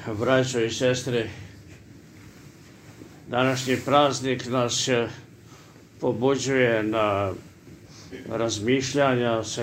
Braćo i sestre, današnji praznik nas pobuđuje na razmišljanja,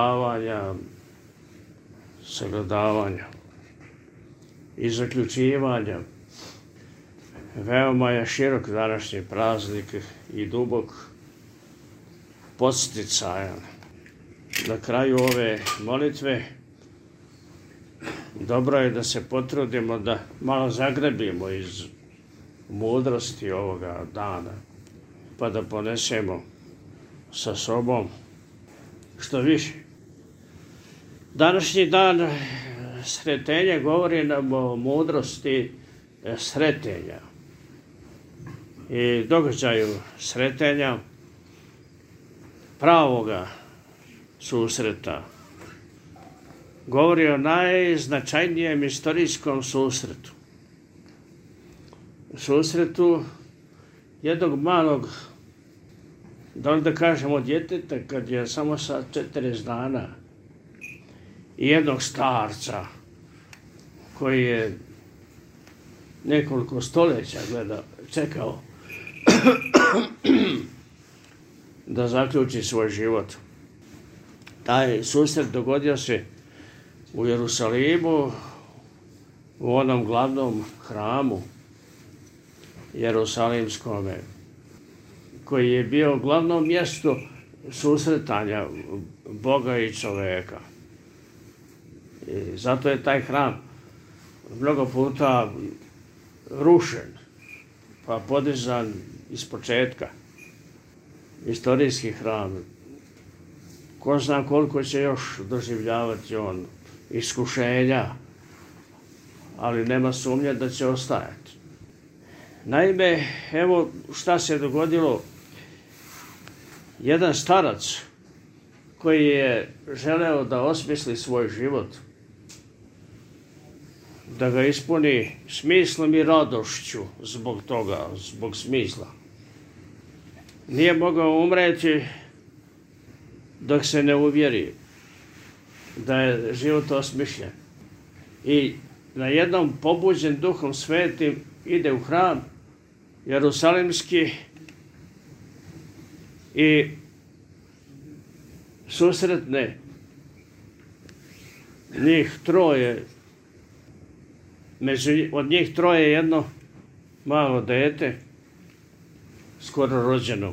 sagledavanja i zaključivanja. Veoma je širok današnji praznik i dubok, podsticajan. Na kraju ove molitve dobro je da se potrudimo da malo zagrebimo iz mudrosti ovoga dana, pa da ponesemo sa sobom što više. Današnji dan sretenja govori nam o mudrosti sretenja i događaju sretenja, pravoga susreta. Govori o najznačajnijem istorijskom susretu. Susretu jednog malog, da li da kažemo djeteta, kad je samo sa 40 dana, i jednog starca koji je nekoliko stoljeća čekao da zaključi svoj život. Taj susret dogodio se u Jerusalimu, u onom glavnom hramu jerusalimskome, koji je bio glavno mjesto susretanja Boga i čoveka. I zato je taj hram mnogo puta rušen, pa podizan ispočetka. Istorijski hram. Ko zna koliko će još doživljavati on iskušenja, ali nema sumnje da će ostajati. Naime, evo šta se dogodilo. Jedan starac koji je želeo da osmisli svoj život, da ga ispuni smislom i radošću zbog toga, zbog smisla. Nije mogao umreti dok se ne uvjeri da je život osmišljen. I na jednom pobuđen Duhom Svetim ide u hram jerusalimski i susretne njih troje. Od njih troje jedno malo dete, skoro rođeno.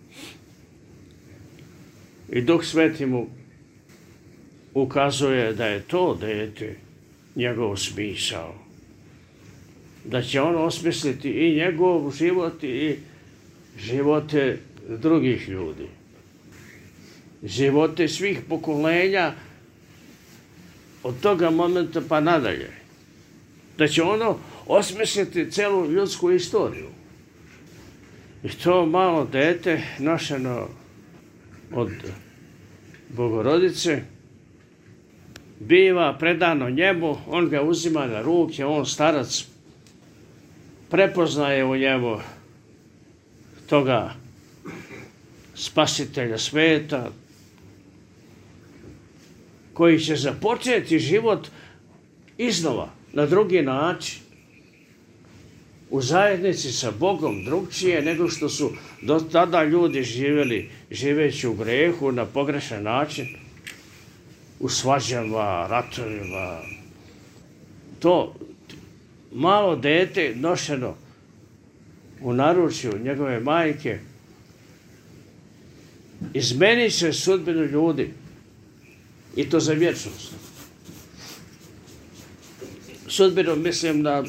I Duh Sveti mu ukazuje da je to dete njegov smisao. Da će on osmisliti i njegov život i živote drugih ljudi. Živote svih pokolenja od toga momenta pa nadalje. Da će ono osmisliti celu ljudsku istoriju. I to malo dete nošeno od Bogorodice biva predano njemu, on ga uzima na ruke, on starac prepoznaje u njemu toga spasitelja sveta, koji će započeti život iznova, na drugi način, u zajednici sa Bogom, drugčije nego što su do tada ljudi živjeli, živeći u grehu na pogrešan način, u svađama, ratovima. To malo dete nošeno u naručju njegove majke izmenit će sudbinu ljudi, i to za vječnost. Sudbinu mislim na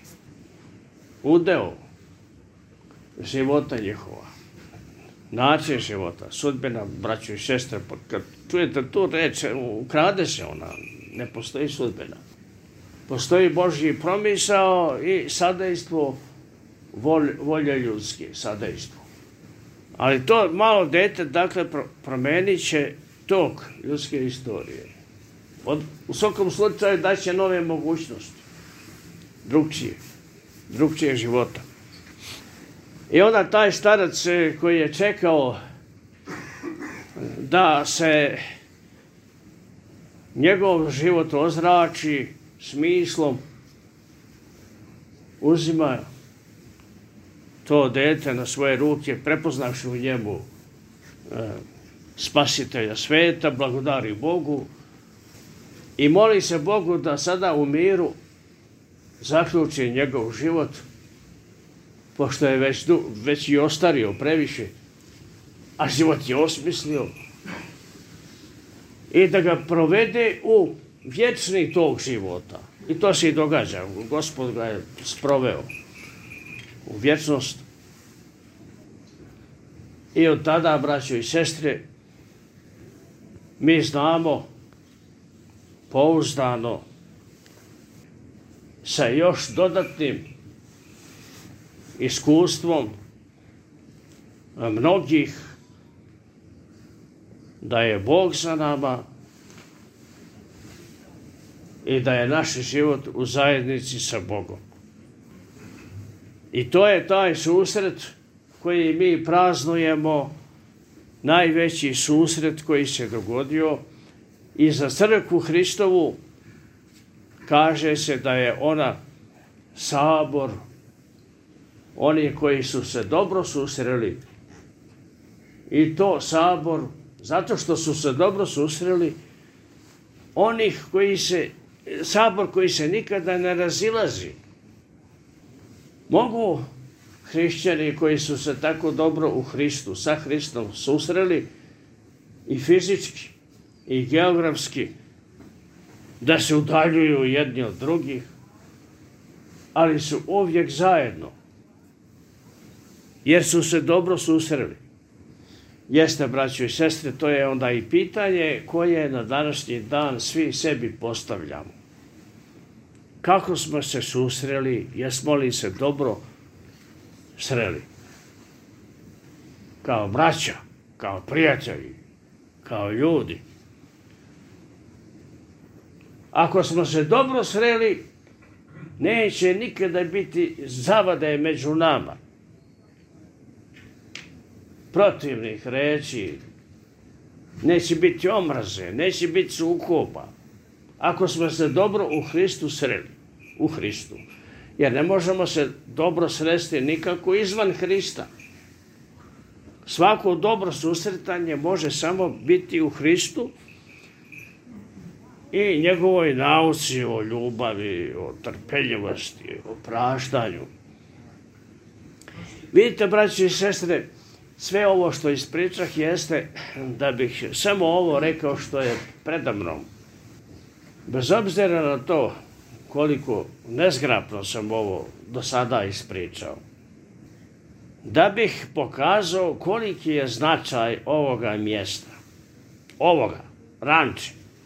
udeo života njihova, način života, sudbina, braćo i sestre. Kad čujete tu reč, ukrade se ona, ne postoji sudbina. Postoji Božji promisao i sadejstvo volje ljudske, sadejstvo. Ali to malo dete, dakle, promenit će tok ljudske istorije. U svakom slučaju daće nove mogućnosti, drugčije života. I onda taj starac koji je čekao da se njegov život ozrači smislom, uzima to dete na svoje ruke, prepoznavši u njemu spasitelja sveta, blagodari Bogu i moli se Bogu da sada u miru zaključi njegov život, pošto je već i ostario previše, a život je osmislio, i da ga provede u vječni tog života. I to se i događa. Gospod ga je sproveo u vječnost. I od tada, braćo i sestre, mi znamo pouzdano sa još dodatnim iskustvom mnogih da je Bog za nama i da je naš život u zajednici sa Bogom. I to je taj susret koji mi praznujemo, najveći susret koji se dogodio, i za crkvu Hristovu kaže se da je ona sabor oni koji su se dobro susreli. I to sabor, zato što su se dobro susreli, sabor koji se nikada ne razilazi. Mogu hrišćani koji su se tako dobro u Hristu, sa Hristom susreli i fizički i geografski, da se udaljuju jedni od drugih, ali su uvijek zajedno, jer su se dobro susreli. Jeste, braćo i sestre, to je onda i pitanje koje na današnji dan svi sebi postavljamo. Kako smo se susreli, jesmo li se dobro sreli? Kao braća, kao prijatelji, kao ljudi. Ako smo se dobro sreli, neće nikada biti zavade među nama, protivnih reči, neće biti omraze, neće biti sukoba. Ako smo se dobro u Hristu sreli, u Hristu. Jer ne možemo se dobro sresti nikako izvan Hrista. Svako dobro susretanje može samo biti u Hristu i njegovoj nauci o ljubavi, o trpeljivosti, o praštanju. Vidite, braći i sestre, sve ovo što ispričah jeste da bih samo ovo rekao što je predamnom. Bez obzira na to koliko nezgrapno sam ovo do sada ispričao, da bih pokazao koliki je značaj ovoga mjesta, ovoga ranče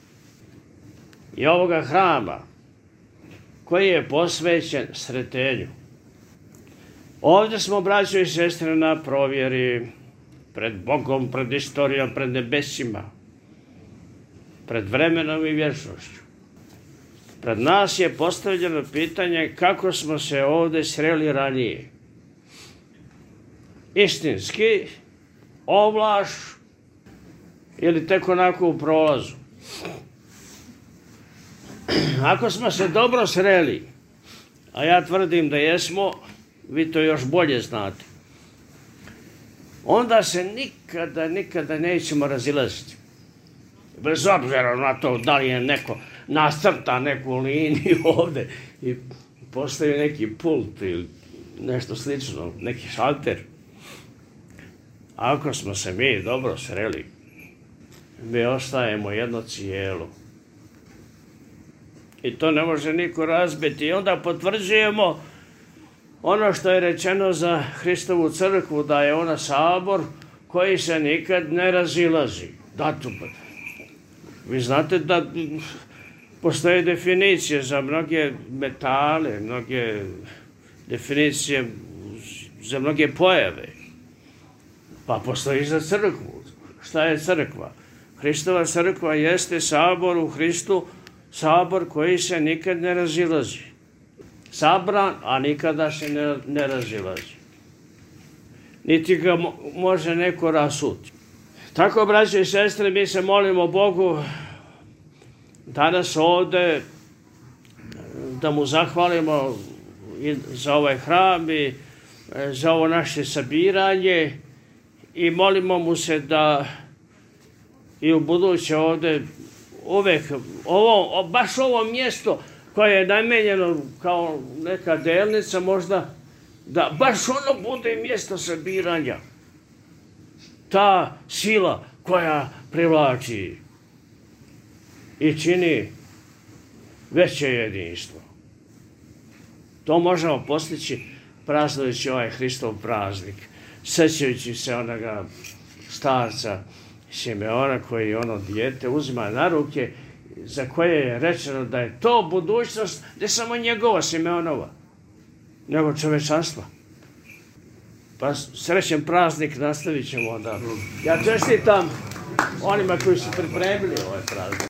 i ovoga hrama koji je posvećen sretenju. Ovdje smo, braćo i sestre, na provjeri pred Bogom, pred istorijom, pred nebesima, pred vremenom i vječnošću. Pred nas je postavljeno pitanje kako smo se ovdje sreli ranije. Istinski, ovlaš ili tek onako u prolazu. Ako smo se dobro sreli, a ja tvrdim da jesmo, vi to još bolje znate, onda se nikada nećemo razilaziti. Bez obzira na to da li je neko nacrta neku liniju ovdje i postavi neki pult ili nešto slično, neki šalter. Ako smo se mi dobro sreli, mi ostajemo jedno cijelo. I to ne može niko razbiti. I onda potvrđujemo ono što je rečeno za Hristovu crkvu, da je ona sabor koji se nikad ne razilazi. Vi znate da postoje definicije za mnoge metale, mnoge definicije za mnoge pojave. Pa postoji za crkvu. Šta je crkva? Hristova crkva jeste sabor u Hristu, sabor koji se nikad ne razilazi. Sabran, a nikada se ne razilazi. Niti ga može neko rasuti. Tako, braće i sestre, mi se molimo Bogu danas ovdje da mu zahvalimo i za ovaj hram i za ovo naše sabiranje i molimo mu se da i u buduće ovdje uvek baš ovo mjesto koje je namenjeno kao neka delnica možda, da baš ono bude mjesto sabiranja. Ta sila koja privlači i čini veće jedinstvo. To možemo postići praznujući ovaj Hristov praznik, sećajući se onoga starca Simeona koji ono dijete uzima na ruke, za koje je rečeno da je to budućnost ne samo njegova Simeonova, nego čovečanstva. Pa srećen praznik, nastavit ćemo onda. Ja čestitam onima koji su pripremili ovaj praznik.